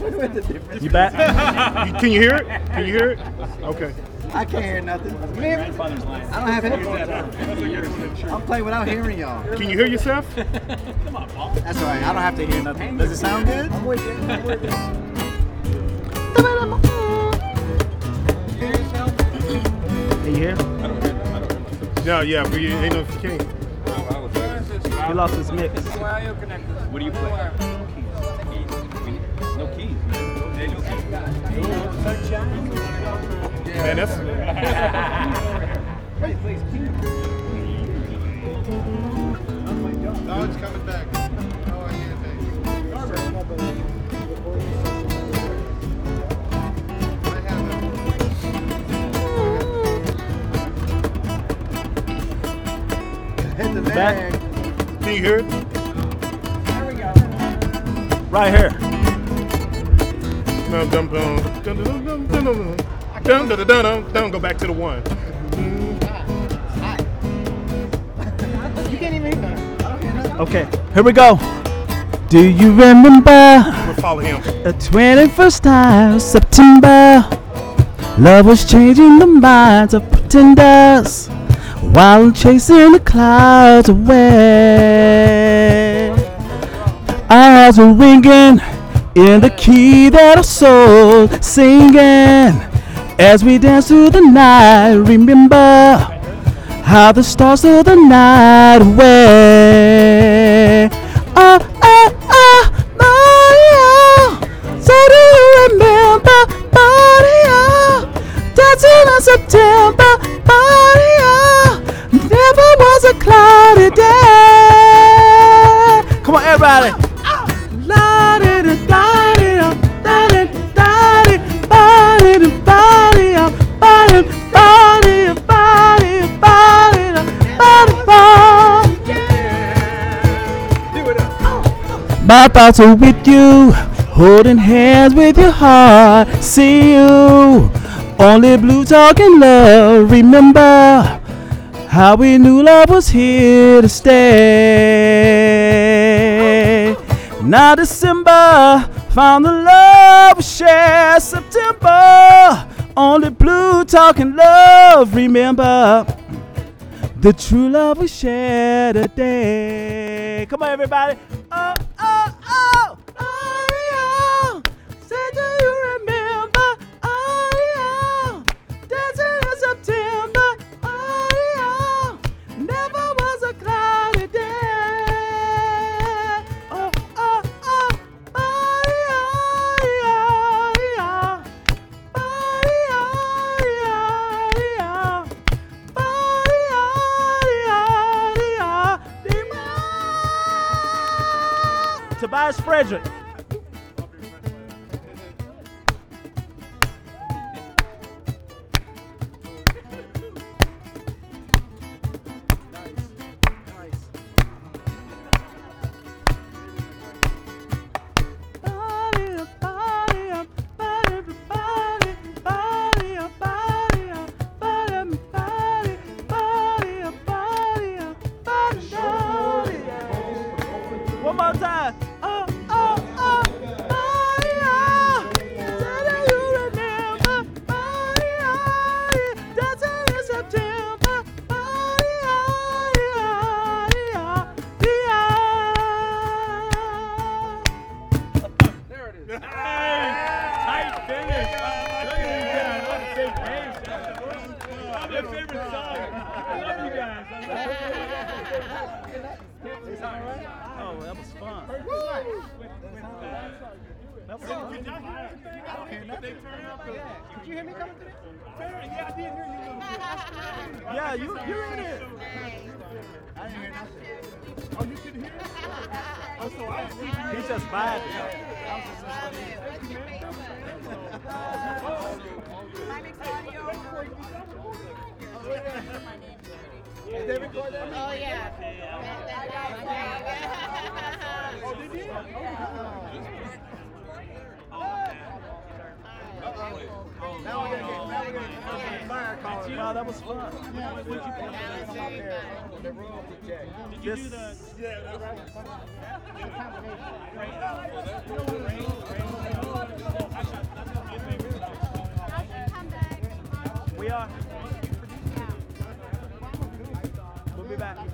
You back? Can you hear it? Can you hear it? Okay. I can't hear nothing. You hear me? I don't have headphones on. I'm playing without hearing y'all. Can you hear yourself? Come on, Paul. That's all right. I don't have to hear nothing. Does it sound good? I'm with you. I'm with you. Can you hear? No, yeah, but you ain't no if you can't. He lost his mix. What do you play? No keys. Man, that's. No, it's coming back. Oh, I hear it. Hit the Back. bag. Can you hear it? Right here. Go back to the one. You can't even hear nothing. I don't hear nothing. Okay, here we go. Do you remember We'll follow him. the 21st of September? Love was changing the minds of pretenders while chasing the clouds away. Our hearts were ringing in the key that our soul singing as we dance through the night. Remember how the stars of the night away. Oh, oh, oh, Mario. So do you remember Mario? Dancing in September, Mario. Never was a cloudy day. Come on, everybody. My thoughts are with you, holding hands with your heart. See you, only blue talking love. Remember how we knew love was here to stay. Now December found the love we share. September, only blue talking love. Remember the true love we share today. Come on, everybody. Oh, oh, oh, oh, yeah. Say, do you remember? Oh, yeah. Dancing in September. Oh, yeah. Never was a cloudy day. Oh, oh, oh, oh, yeah, yeah, yeah. Tobias Frederick. One more time. Oh, oh, oh, Maria. Say that you remember Maria. Dancing in September. Maria, There it is. Tight finish. Look at you guys. On the same page. I'm your favorite song. I love you guys. Oh, that was fun. That was fun. Did you hear me coming through? Yeah, I did hear you. Yeah, you're in it. I didn't hear nothing. Oh, you could hear it? Oh, so I see. He's just vibing. Did they record that? Oh, yeah. Oh, did you? Now we're gonna get fire calls. Wow, that was fun. That was very fun. The royalty check. Did you do the... Yeah, that's right. We are. We'll be back.